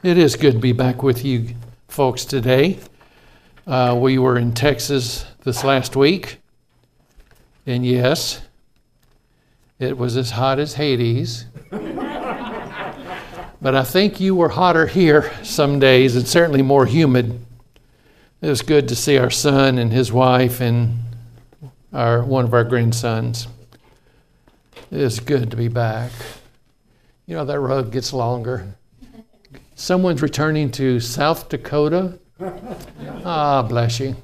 It is good to be back with you folks today. We were in Texas this last week, and yes, it was as hot as Hades. But I think you were hotter here some days, and certainly more humid. It was good to see our son and his wife and one of our grandsons. It is good to be back. You know, that road gets longer. Someone's returning to South Dakota. Ah, bless you.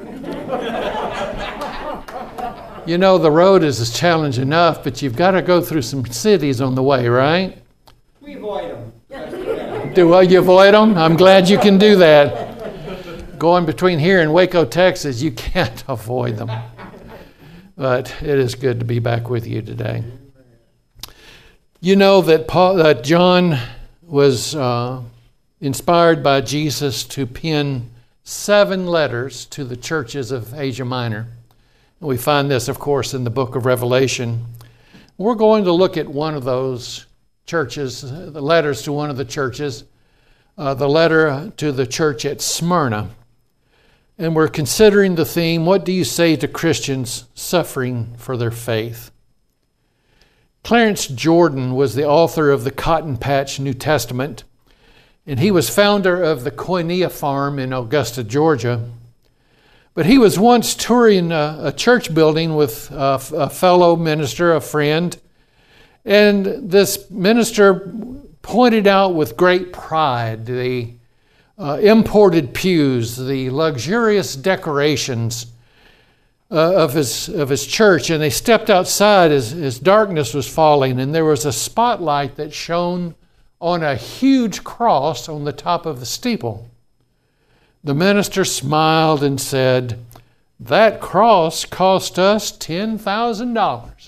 You know, the road is a challenge enough, but you've got to go through some cities on the way, right? We avoid them. Do you avoid them? I'm glad you can do that. Going between here and Waco, Texas, you can't avoid them. But it is good to be back with you today. You know that John was inspired by Jesus to pen 7 letters to the churches of Asia Minor. And we find this, of course, in the book of Revelation. We're going to look at one of those churches, the letters to one of the churches, the letter to the church at Smyrna. And we're considering the theme, what do you say to Christians suffering for their faith? Clarence Jordan was the author of the Cotton Patch New Testament, and he was founder of the Koinonia Farm in Augusta, Georgia. But he was once touring a church building with a fellow minister, a friend, and this minister pointed out with great pride the imported pews, the luxurious decorations of his church, and they stepped outside as darkness was falling, and there was a spotlight that shone on a huge cross on the top of the steeple. The minister smiled and said, "That cross cost us $10,000.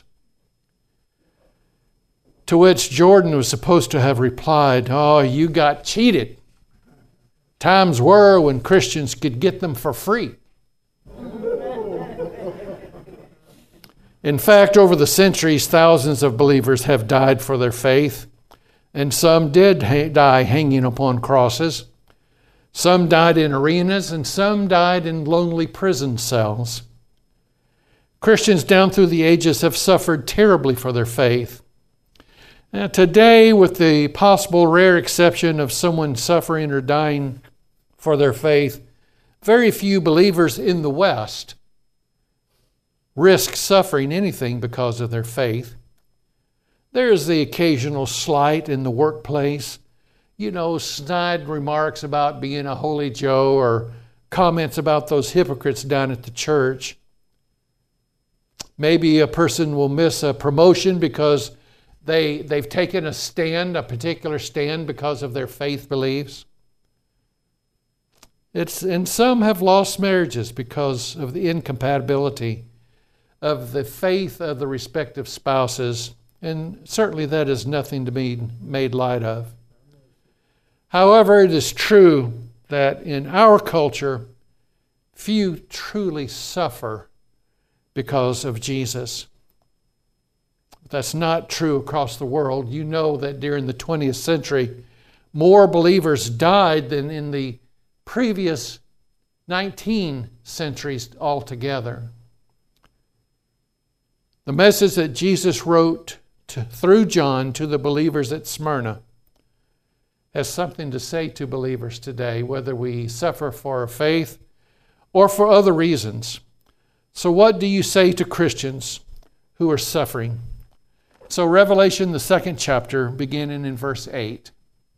To which Jordan was supposed to have replied, "Oh, you got cheated. Times were when Christians could get them for free." In fact, over the centuries, thousands of believers have died for their faith, and some did die hanging upon crosses. Some died in arenas, and some died in lonely prison cells. Christians down through the ages have suffered terribly for their faith. Now, today, with the possible rare exception of someone suffering or dying for their faith, very few believers in the West risk suffering anything because of their faith. There's the occasional slight in the workplace, snide remarks about being a holy Joe or comments about those hypocrites down at the church. Maybe a person will miss a promotion because they've taken a particular stand because of their faith beliefs. And some have lost marriages because of the incompatibility of the faith of the respective spouses, and certainly that is nothing to be made light of. However, it is true that in our culture, few truly suffer because of Jesus. That's not true across the world. You know that during the 20th century, more believers died than in the previous 19 centuries altogether. The message that Jesus wrote through John to the believers at Smyrna has something to say to believers today, whether we suffer for our faith or for other reasons. So what do you say to Christians who are suffering? So Revelation, the 2nd chapter, beginning in verse 8.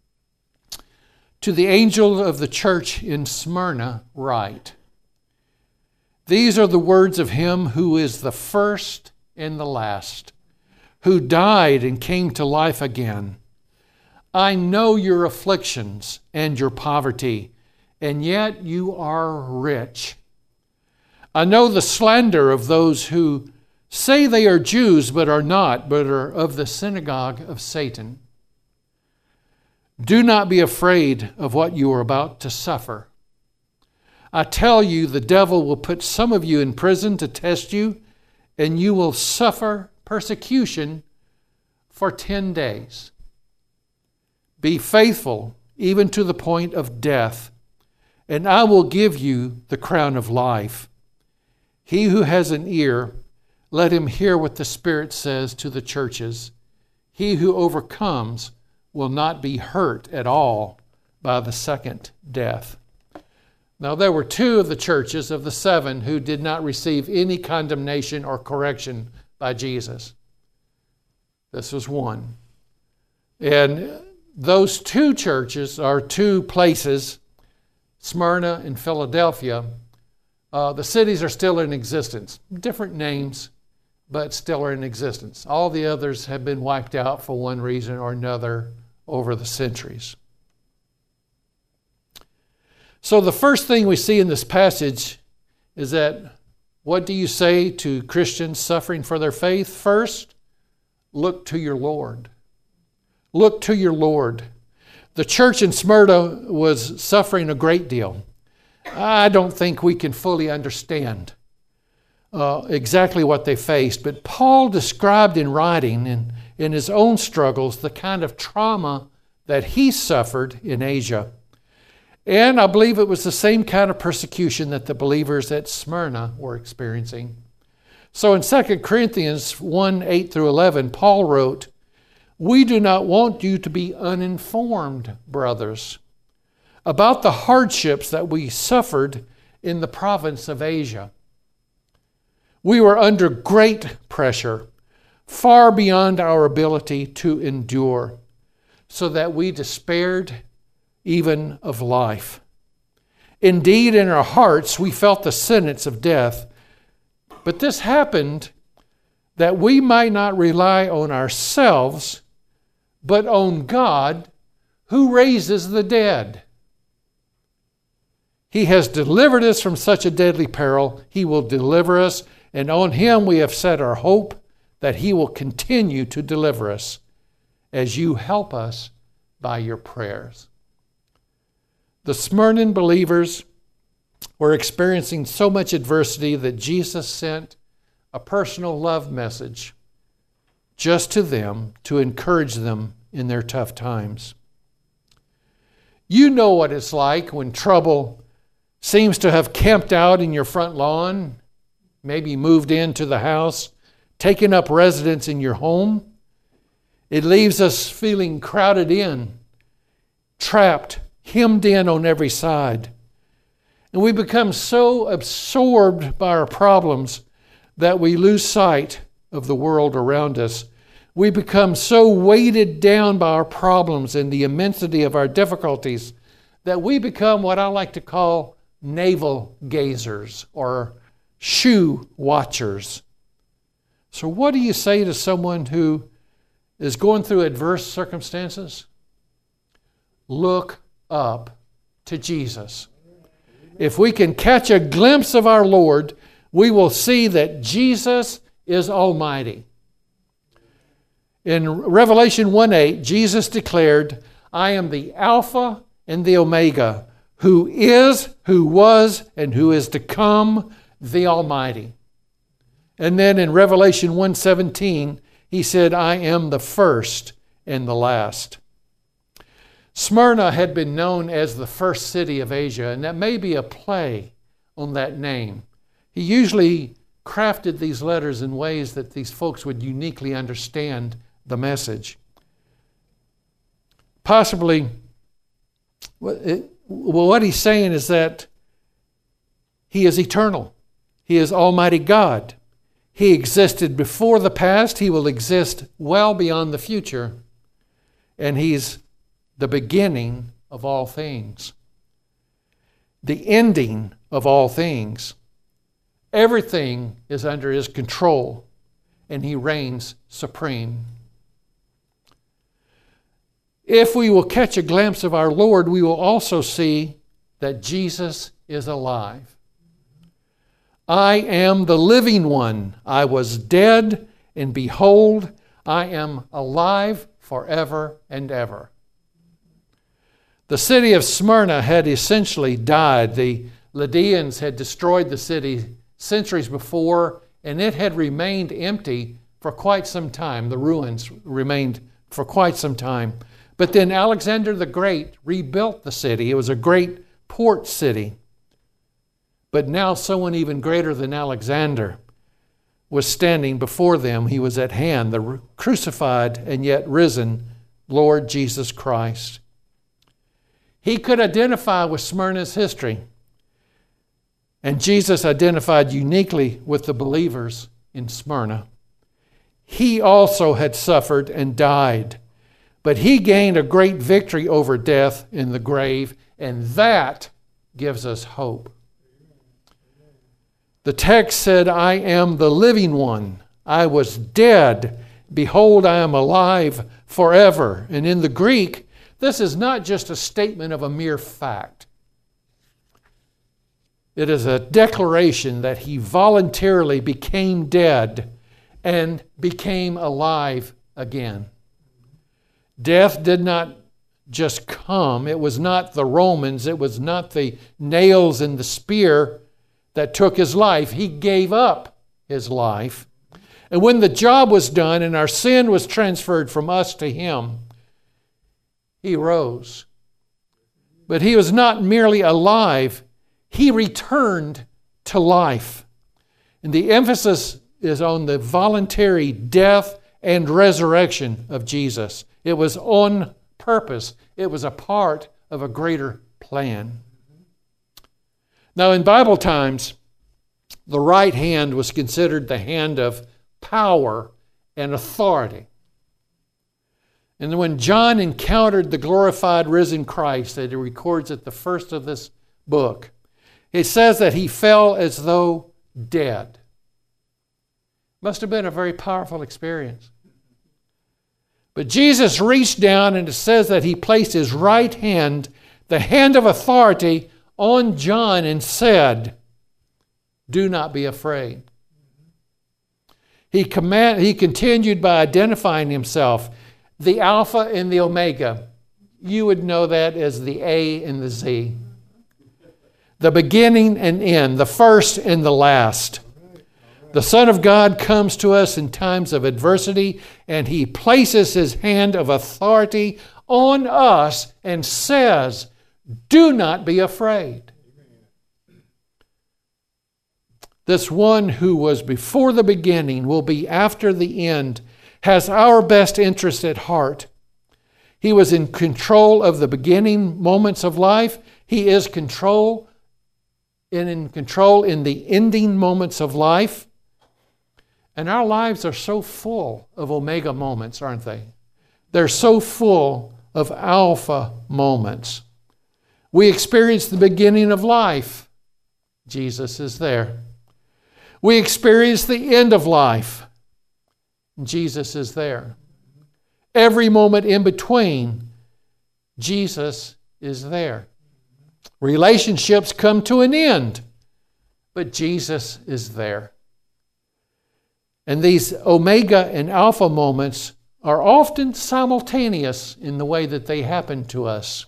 To the angel of the church in Smyrna write, "These are the words of him who is the first and the last, who died and came to life again. I know your afflictions and your poverty, and yet you are rich. I know the slander of those who say they are Jews but are not, but are of the synagogue of Satan. Do not be afraid of what you are about to suffer. I tell you, the devil will put some of you in prison to test you, and you will suffer persecution for 10 days. Be faithful, even to the point of death, and I will give you the crown of life. He who has an ear, let him hear what the Spirit says to the churches. He who overcomes will not be hurt at all by the second death." Now there were 2 of the churches of the 7 who did not receive any condemnation or correction by Jesus. This was one. And those 2 churches are 2 places, Smyrna and Philadelphia. The cities are still in existence. Different names, but still are in existence. All the others have been wiped out for one reason or another over the centuries. So the first thing we see in this passage is that, what do you say to Christians suffering for their faith? First, look to your Lord. Look to your Lord. The church in Smyrna was suffering a great deal. I don't think we can fully understand exactly what they faced, but Paul described in writing in his own struggles the kind of trauma that he suffered in Asia. And I believe it was the same kind of persecution that the believers at Smyrna were experiencing. So in 2 Corinthians 1, 8 through 11, Paul wrote, "We do not want you to be uninformed, brothers, about the hardships that we suffered in the province of Asia. We were under great pressure, far beyond our ability to endure, so that we despaired even of life. Indeed, in our hearts we felt the sentence of death. But this happened that we might not rely on ourselves, but on God, who raises the dead. He has delivered us from such a deadly peril. He will deliver us, and on Him we have set our hope that He will continue to deliver us as you help us by your prayers." The Smyrnan believers were experiencing so much adversity that Jesus sent a personal love message just to them to encourage them in their tough times. You know what it's like when trouble seems to have camped out in your front lawn, maybe moved into the house, taken up residence in your home. It leaves us feeling crowded in, trapped, hemmed in on every side. And we become so absorbed by our problems that we lose sight of the world around us. We become so weighted down by our problems and the immensity of our difficulties that we become what I like to call navel gazers or shoe watchers. So what do you say to someone who is going through adverse circumstances? Look up to Jesus. If we can catch a glimpse of our Lord, we will see that Jesus is almighty. In Revelation 1:8, Jesus declared, "I am the Alpha and the Omega, who is, who was, and who is to come, the Almighty." And then in Revelation 1:17, He said, "I am the first and the last." Smyrna had been known as the first city of Asia, and that may be a play on that name. He usually crafted these letters in ways that these folks would uniquely understand the message. Possibly, what he's saying is that He is eternal. He is Almighty God. He existed before the past. He will exist well beyond the future. And He's the beginning of all things, the ending of all things. Everything is under His control, and He reigns supreme. If we will catch a glimpse of our Lord, we will also see that Jesus is alive. "I am the living one. I was dead, and behold, I am alive forever and ever." The city of Smyrna had essentially died. The Lydians had destroyed the city centuries before, and it had remained empty for quite some time. The ruins remained for quite some time. But then Alexander the Great rebuilt the city. It was a great port city. But now someone even greater than Alexander was standing before them. He was at hand, the crucified and yet risen Lord Jesus Christ. He could identify with Smyrna's history. And Jesus identified uniquely with the believers in Smyrna. He also had suffered and died. But he gained a great victory over death in the grave, and that gives us hope. The text said, I am the living one. I was dead. Behold, I am alive forever. And in the Greek, this is not just a statement of a mere fact. It is a declaration that he voluntarily became dead and became alive again. Death did not just come. It was not the Romans. It was not the nails and the spear that took his life. He gave up his life. And when the job was done and our sin was transferred from us to him, he rose. But he was not merely alive. He returned to life. And the emphasis is on the voluntary death and resurrection of Jesus. It was on purpose. It was a part of a greater plan. Now, in Bible times, the right hand was considered the hand of power and authority. And when John encountered the glorified risen Christ, that he records at the first of this book, it says that he fell as though dead. Must have been a very powerful experience. But Jesus reached down, and it says that he placed his right hand, the hand of authority, on John and said, do not be afraid. He continued by identifying himself, the Alpha and the Omega. You would know that as the A and the Z. The beginning and end, the first and the last. The Son of God comes to us in times of adversity, and he places his hand of authority on us and says, do not be afraid. This one who was before the beginning will be after the end, has our best interest at heart. He was in control of the beginning moments of life. He is in control in the ending moments of life. And our lives are so full of Omega moments, aren't they? They're so full of Alpha moments. We experience the beginning of life. Jesus is there. We experience the end of life. Jesus is there. Every moment in between, Jesus is there. Relationships come to an end, but Jesus is there. And these Omega and Alpha moments are often simultaneous in the way that they happen to us.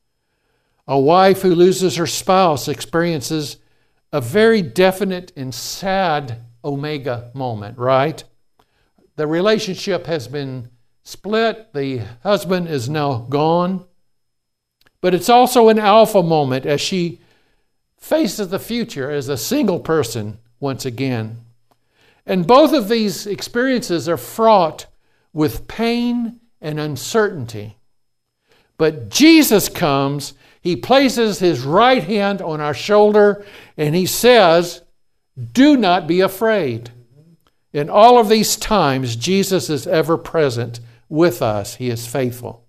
A wife who loses her spouse experiences a very definite and sad Omega moment, right? The relationship has been split. The husband is now gone. But it's also an Alpha moment as she faces the future as a single person once again. And both of these experiences are fraught with pain and uncertainty. But Jesus comes, he places his right hand on our shoulder, and he says, do not be afraid. In all of these times, Jesus is ever present with us. He is faithful.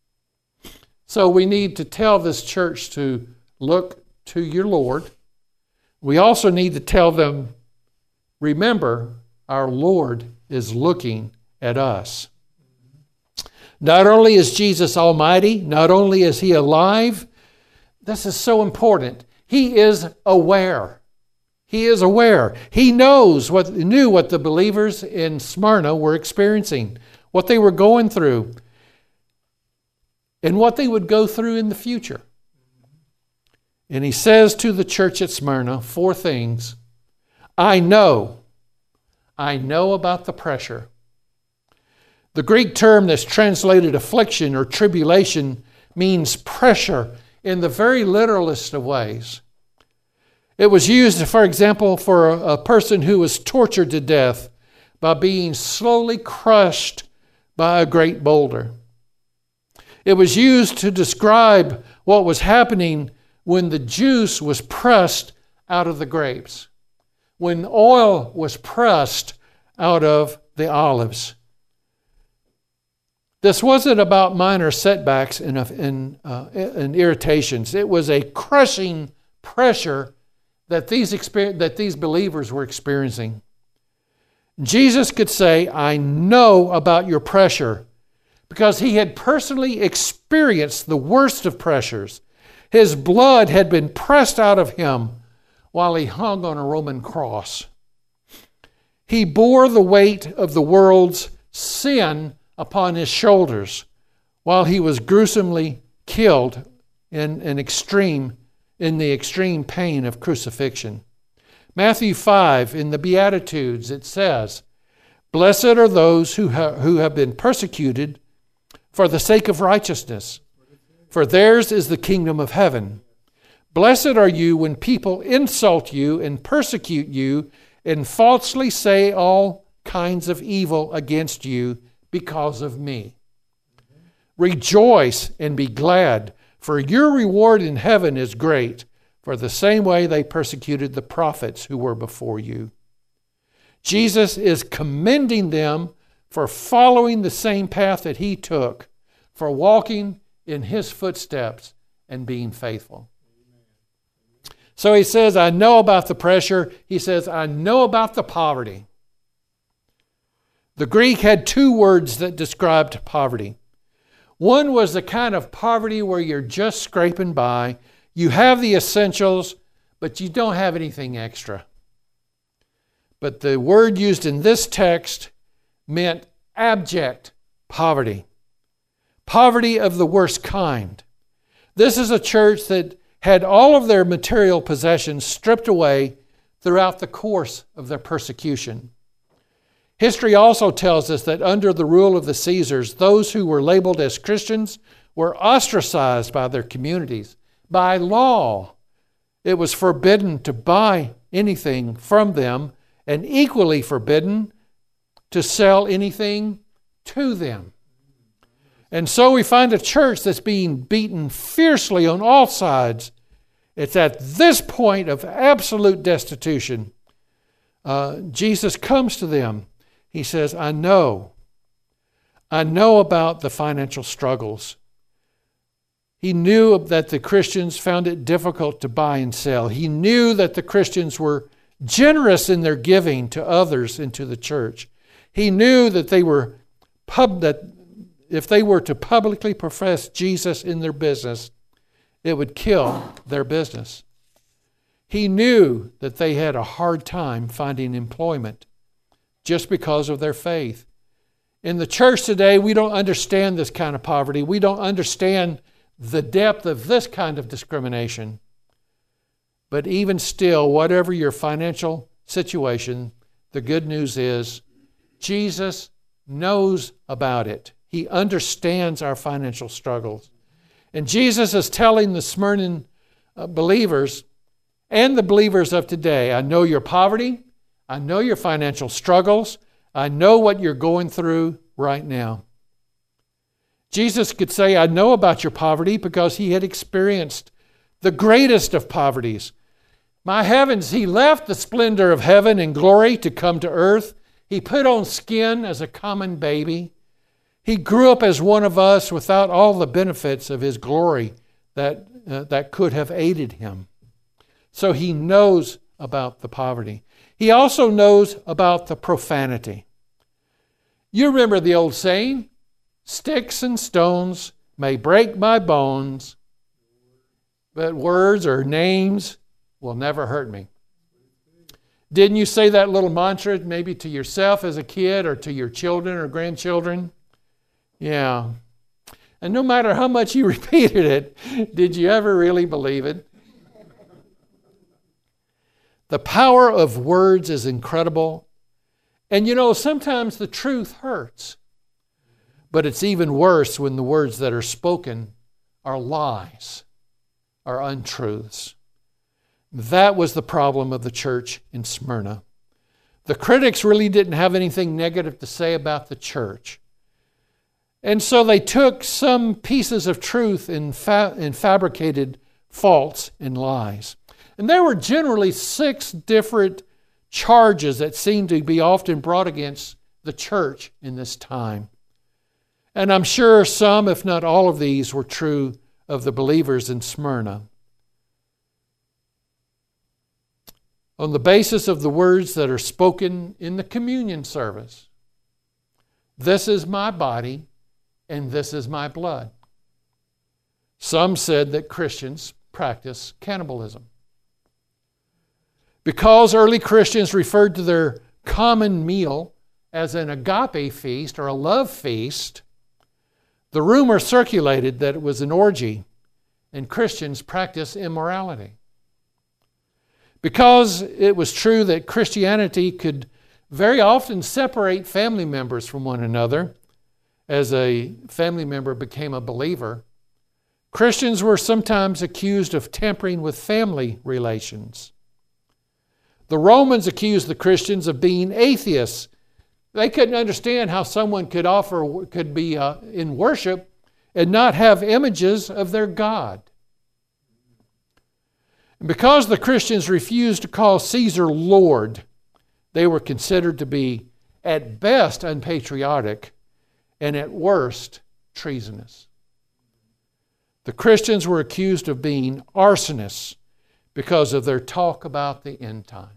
So we need to tell this church to look to your Lord. We also need to tell them, remember, our Lord is looking at us. Not only is Jesus almighty, not only is he alive, this is so important. He is aware. He is aware. He knew what the believers in Smyrna were experiencing, what they were going through, and what they would go through in the future. And he says to the church at Smyrna 4 things. I know about the pressure. The Greek term that's translated affliction or tribulation means pressure in the very literalist of ways. It was used, for example, for a person who was tortured to death by being slowly crushed by a great boulder. It was used to describe what was happening when the juice was pressed out of the grapes, when oil was pressed out of the olives. This wasn't about minor setbacks and irritations. It was a crushing pressure that these believers were experiencing. Jesus could say, I know about your pressure, because he had personally experienced the worst of pressures. His blood had been pressed out of him while he hung on a Roman cross. He bore the weight of the world's sin upon his shoulders while he was gruesomely killed in the extreme pain of crucifixion. Matthew 5, in the Beatitudes, it says, Blessed are those who have been persecuted for the sake of righteousness, for theirs is the kingdom of heaven. Blessed are you when people insult you and persecute you and falsely say all kinds of evil against you because of me. Rejoice and be glad, for your reward in heaven is great, for the same way they persecuted the prophets who were before you. Jesus is commending them for following the same path that he took, for walking in his footsteps and being faithful. So he says, I know about the pressure. He says, I know about the poverty. The Greek had two words that described poverty. One was the kind of poverty where you're just scraping by. You have the essentials, but you don't have anything extra. But the word used in this text meant abject poverty. Poverty of the worst kind. This is a church that had all of their material possessions stripped away throughout the course of their persecution. History also tells us that under the rule of the Caesars, those who were labeled as Christians were ostracized by their communities. By law, it was forbidden to buy anything from them, and equally forbidden to sell anything to them. And so we find a church that's being beaten fiercely on all sides. It's at this point of absolute destitution. Jesus comes to them. He says, I know about the financial struggles. He knew that the Christians found it difficult to buy and sell. He knew that the Christians were generous in their giving to others and to the church. He knew that that if they were to publicly profess Jesus in their business, it would kill their business. He knew that they had a hard time finding employment just because of their faith. In the church today, we don't understand this kind of poverty. We don't understand the depth of this kind of discrimination. But even still, whatever your financial situation, the good news is Jesus knows about it. He understands our financial struggles. And Jesus is telling the Smyrna believers and the believers of today, I know your poverty, I know your financial struggles, I know what you're going through right now. Jesus could say, I know about your poverty because he had experienced the greatest of poverties. My heavens, he left the splendor of heaven and glory to come to earth. He put on skin as a common baby. He grew up as one of us without all the benefits of his glory that could have aided him. So he knows about the poverty. He also knows about the profanity. You remember the old saying, sticks and stones may break my bones, but words or names will never hurt me. Didn't you say that little mantra maybe to yourself as a kid or to your children or grandchildren? Yeah. And no matter how much you repeated it, did you ever really believe it? The power of words is incredible. And you know, sometimes the truth hurts. But it's even worse when the words that are spoken are lies, are untruths. That was the problem of the church in Smyrna. The critics really didn't have anything negative to say about the church. And so they took some pieces of truth and fabricated faults and lies. And there were generally 6 different charges that seemed to be often brought against the church in this time. And I'm sure some, if not all of these, were true of the believers in Smyrna. On the basis of the words that are spoken in the communion service, this is my body and this is my blood. Some said that Christians practice cannibalism. Because early Christians referred to their common meal as an agape feast or a love feast, the rumor circulated that it was an orgy and Christians practice immorality. Because it was true that Christianity could very often separate family members from one another as a family member became a believer, Christians were sometimes accused of tampering with family relations. The Romans accused the Christians of being atheists. They couldn't understand how someone could be in worship and not have images of their God. And because the Christians refused to call Caesar Lord, they were considered to be at best unpatriotic and at worst treasonous. The Christians were accused of being arsonists because of their talk about the end times.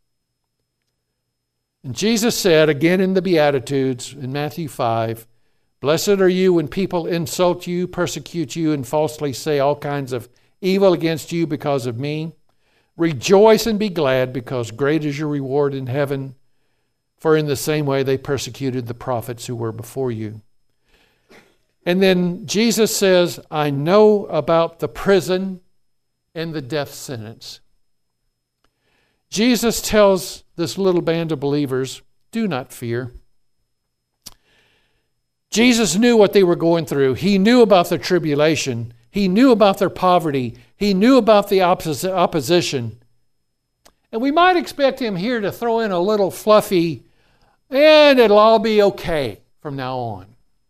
And Jesus said, again in the Beatitudes in Matthew 5, "Blessed are you when people insult you, persecute you, and falsely say all kinds of evil against you because of me. Rejoice and be glad, because great is your reward in heaven. For in the same way they persecuted the prophets who were before you." And then Jesus says, "I know about the prison and the death sentence." Jesus tells this little band of believers, do not fear. Jesus knew what they were going through. He knew about their tribulation. He knew about their poverty. He knew about the opposition. And we might expect him here to throw in a little fluffy, and it'll all be okay from now on.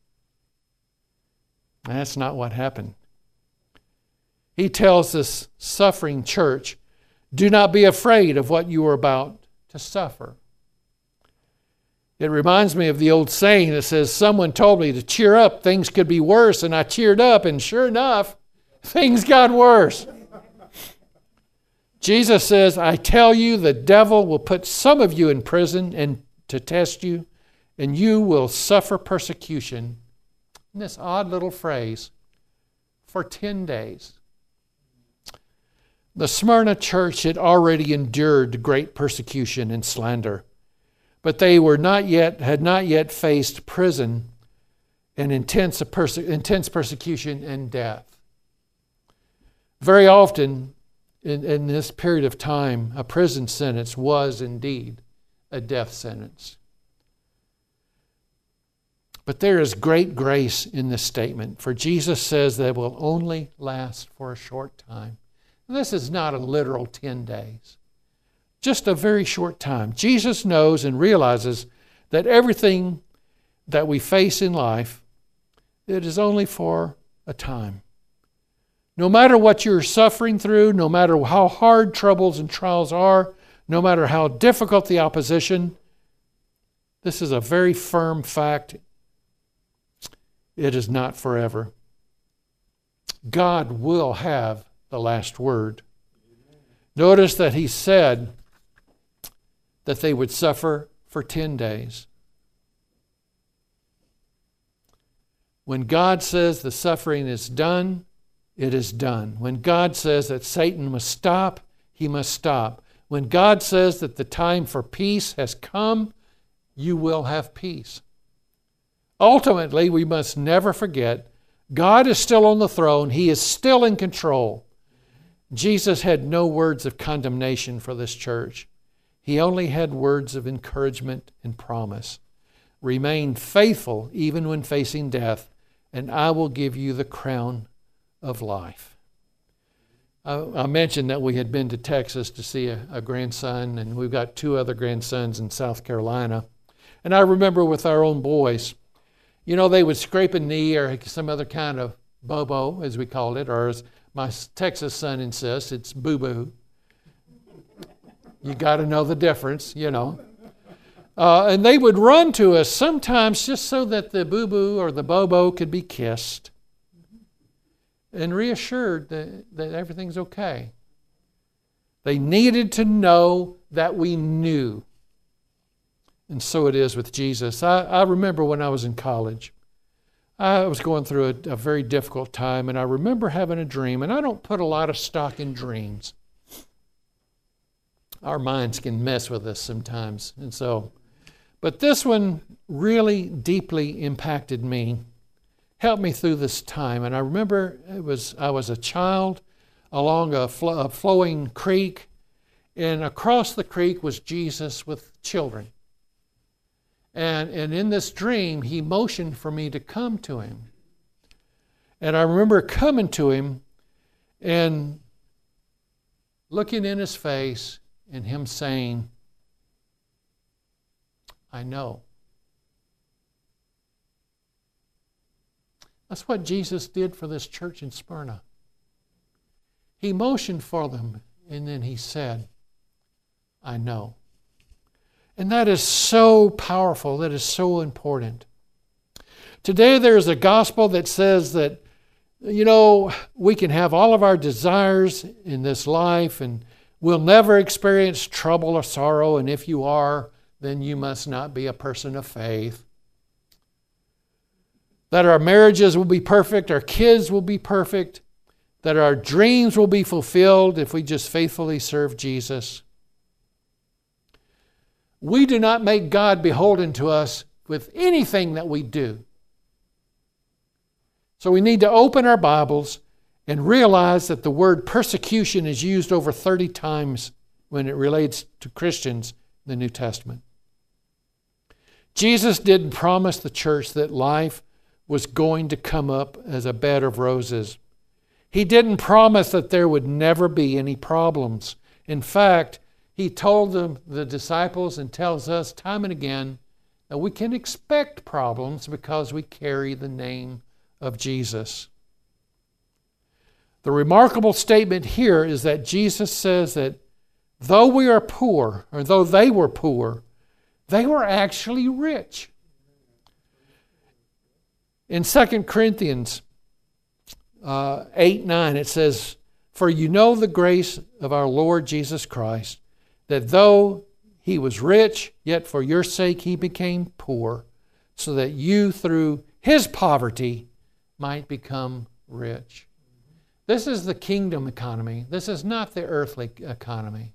That's not what happened. He tells this suffering church, do not be afraid of what you are about to suffer. It reminds me of the old saying that says, someone told me to cheer up, things could be worse, and I cheered up, and sure enough, things got worse. Jesus says, I tell you, the devil will put some of you in prison and to test you, and you will suffer persecution. And this odd little phrase, for 10 days. The Smyrna church had already endured great persecution and slander, but they had not yet faced prison and intense persecution and death. Very often in this period of time, a prison sentence was indeed a death sentence. But there is great grace in this statement, for Jesus says that it will only last for a short time. And this is not a literal 10 days, just a very short time. Jesus knows and realizes that everything that we face in life, it is only for a time. No matter what you're suffering through, no matter how hard troubles and trials are, no matter how difficult the opposition, this is a very firm fact. It is not forever. God will have the last word. Notice that he said that they would suffer for 10 days. When God says the suffering is done, it is done. When God says that Satan must stop, he must stop. When God says that the time for peace has come, you will have peace. Ultimately, we must never forget, God is still on the throne. He is still in control. Jesus had no words of condemnation for this church. He only had words of encouragement and promise. Remain faithful even when facing death, and I will give you the crown of life. I mentioned that we had been to Texas to see a grandson, and we've got 2 other grandsons in South Carolina. And I remember with our own boys, they would scrape a knee or some other kind of bobo, as we called it, or as my Texas son insists, it's boo-boo. You got to know the difference, And they would run to us sometimes just so that the boo-boo or the bobo could be kissed and reassured that everything's okay. They needed to know that we knew. And so it is with Jesus. I remember when I was in college, I was going through a very difficult time, and I remember having a dream, and I don't put a lot of stock in dreams. Our minds can mess with us sometimes, but this one really deeply impacted me, helped me through this time. And I remember I was a child along a flowing creek, and across the creek was Jesus with children. And in this dream, he motioned for me to come to him. And I remember coming to him and looking in his face and him saying, I know. That's what Jesus did for this church in Smyrna. He motioned for them, and then he said, I know. And that is so powerful. That is so important. Today there is a gospel that says that, we can have all of our desires in this life and we'll never experience trouble or sorrow. And if you are, then you must not be a person of faith. That our marriages will be perfect, our kids will be perfect, that our dreams will be fulfilled if we just faithfully serve Jesus. We do not make God beholden to us with anything that we do. So we need to open our Bibles and realize that the word persecution is used over 30 times when it relates to Christians in the New Testament. Jesus didn't promise the church that life was going to come up as a bed of roses. He didn't promise that there would never be any problems. In fact, he told the disciples and tells us time and again that we can expect problems because we carry the name of Jesus. The remarkable statement here is that Jesus says that though we are poor, or though they were poor, they were actually rich. In 2 Corinthians 8:9, it says, For you know the grace of our Lord Jesus Christ, that though he was rich, yet for your sake he became poor, so that you through his poverty might become rich. This is the kingdom economy. This is not the earthly economy.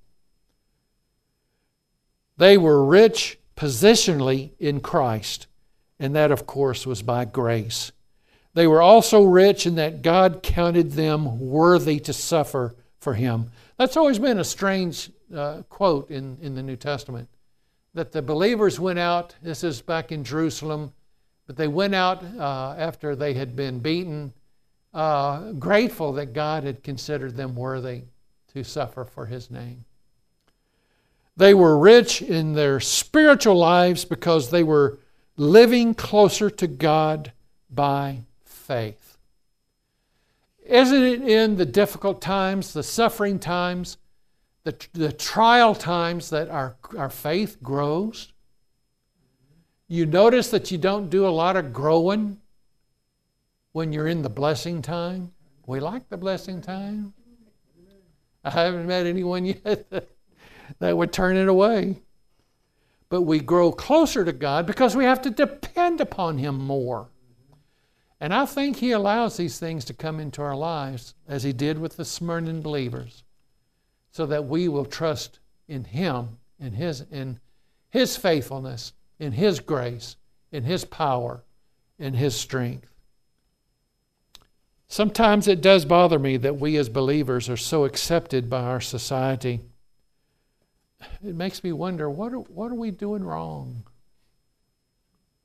They were rich positionally in Christ, and that, of course, was by grace. They were also rich in that God counted them worthy to suffer for him. That's always been a strange quote in the New Testament, that the believers went out, this is back in Jerusalem, but they went out after they had been beaten, grateful that God had considered them worthy to suffer for his name. They were rich in their spiritual lives because they were living closer to God by faith. Isn't it in the difficult times, the suffering times, the trial times that our faith grows? You notice that you don't do a lot of growing when you're in the blessing time. We like the blessing time. I haven't met anyone yet that would turn it away. But we grow closer to God because we have to depend upon him more. And I think he allows these things to come into our lives, as he did with the Smyrnan believers, so that we will trust in him, in his faithfulness, in his grace, in his power, in his strength. Sometimes it does bother me that we as believers are so accepted by our society. It makes me wonder, what are we doing wrong?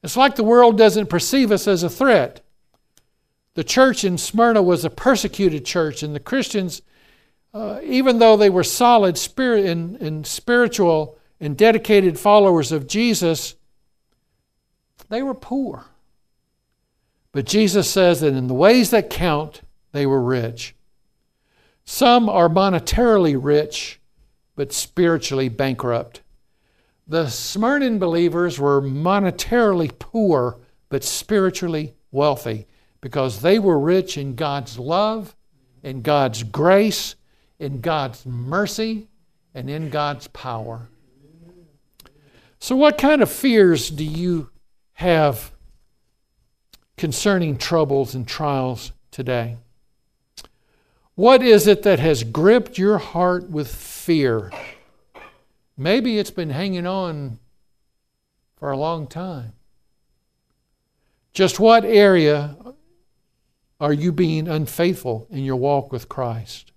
It's like the world doesn't perceive us as a threat. The church in Smyrna was a persecuted church, and the Christians, even though they were solid and spiritual and dedicated followers of Jesus, they were poor. But Jesus says that in the ways that count, they were rich. Some are monetarily rich, but spiritually bankrupt. The Smyrna believers were monetarily poor, but spiritually wealthy, because they were rich in God's love, in God's grace, in God's mercy, and in God's power. So what kind of fears do you have concerning troubles and trials today? What is it that has gripped your heart with fear? Maybe it's been hanging on for a long time. Just what area are you being unfaithful in your walk with Christ?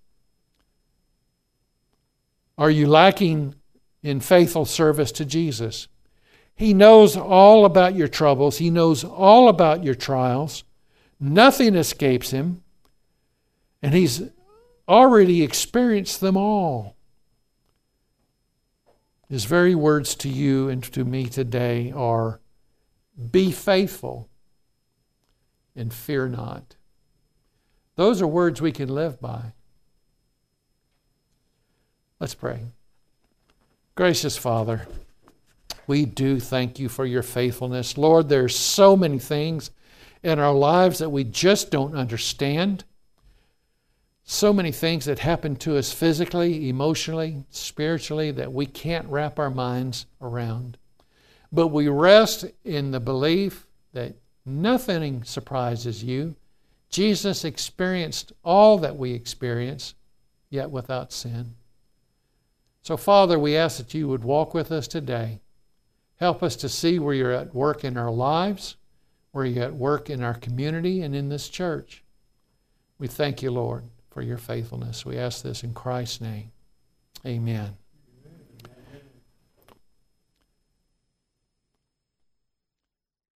Are you lacking in faithful service to Jesus? He knows all about your troubles. He knows all about your trials. Nothing escapes him. And he's already experienced them all. His very words to you and to me today are, be faithful and fear not. Those are words we can live by. Let's pray. Gracious Father, we do thank you for your faithfulness. Lord, there's so many things in our lives that we just don't understand. So many things that happen to us physically, emotionally, spiritually that we can't wrap our minds around. But we rest in the belief that nothing surprises you. Jesus experienced all that we experience, yet without sin. So, Father, we ask that you would walk with us today. Help us to see where you're at work in our lives, where you're at work in our community and in this church. We thank you, Lord, for your faithfulness. We ask this in Christ's name. Amen.